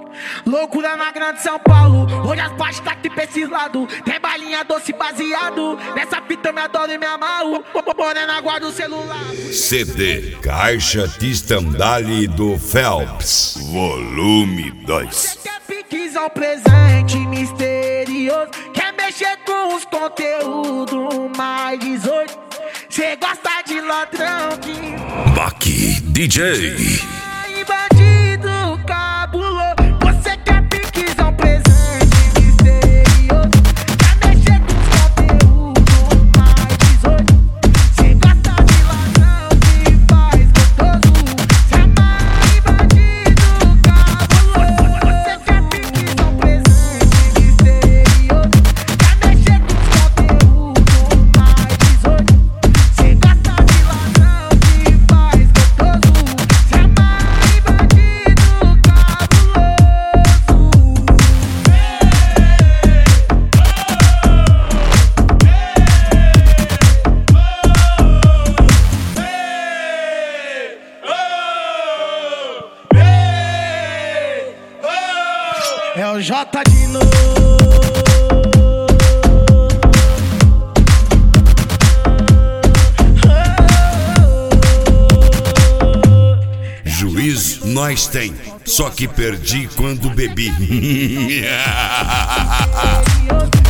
Loucura na grande São Paulo, hoje as baixas tá aqui pra esses lados. Tem balinha doce baseado, nessa fita eu me adoro e me amarro. Morena guarda o celular. CD Caixa de Estandale do Phelps, volume 2. Você quer piques ao presente misterioso, quer mexer com os conteúdos mais 18. Cê gosta de ladrão que... Baki DJ. Ai, bandido cabuloso. Você quer piques ao presente misterioso, quer mexer com os conteúdos mais 18. Cê gosta de ladrão que faz gostoso. Cê amarra bandido cabuloso. Você quer piques ao presente misterioso, quer mexer com os conteúdos mais 18. Cê gosta de ladrão que faz gostoso. Cê amarra bandido cabuloso. É o J de novo. Juízo nós tem, só que perdi quando bebi.